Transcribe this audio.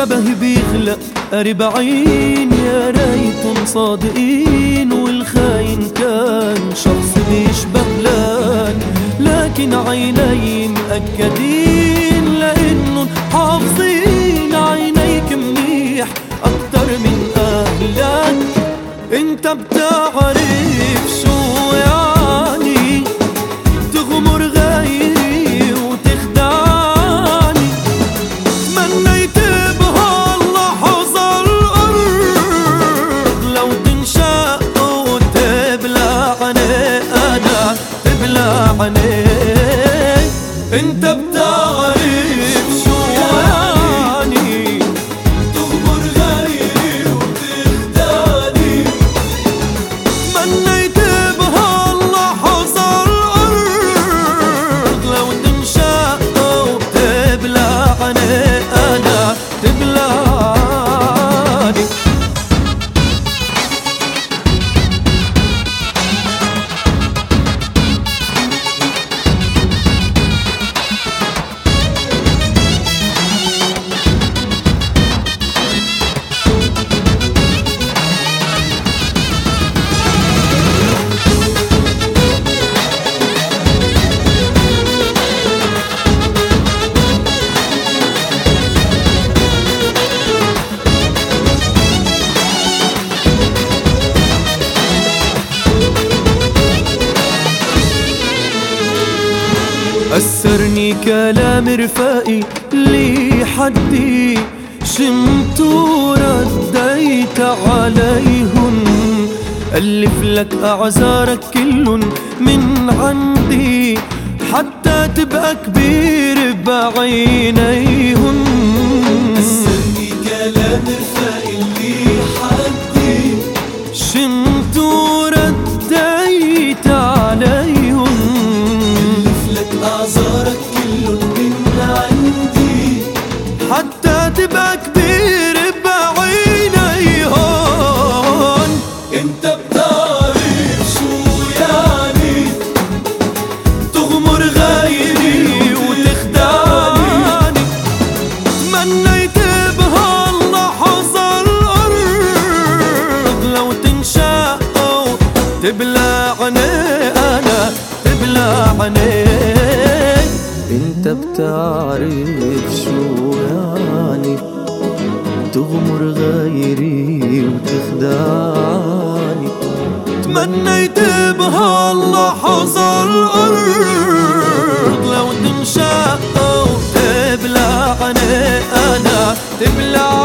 شبهي بيخلق أربعين، يا ريتهم صادقين والخاين كان شخص بيشبه لك، لكن عيني مأكدين لأنهم حافظين عينيك منيح أكتر من أهلك. انت بتعرف شو يعني تغمر غيري وتخدعني، تمنيت بهاللحظة الأرض لو تنشق وتبلعني، أنا تبلعني. انت بتعرف شو يعني تغمر غيري وتخدعني، تمنيت بهاللحظة الأرض لو تنشق وتبلعني، أنا تبلعني. أسرني كلام رفائي لي حدي، شمت ورديت عليهن، ألف لك أعذارك كلن من عندي حتى تبقى كبير بعينيهن. أسرني كلام رفائي لي حدي، شمت ورديت عليهن، أعذارك كلهم من عندي حتى تبقى كبير بعينيهن. انت بتعرف شو يعني تغمر غيري وتخدعني، تمنيت بهاللحظة الأرض لو تنشق وتبلعني، أنا تبلعني. انت بتعرف شو يعني تغمر غيري وتخدعني، تمنيت بهاللحظة الأرض لو تنشق وتبلعني، أنا تبلعني.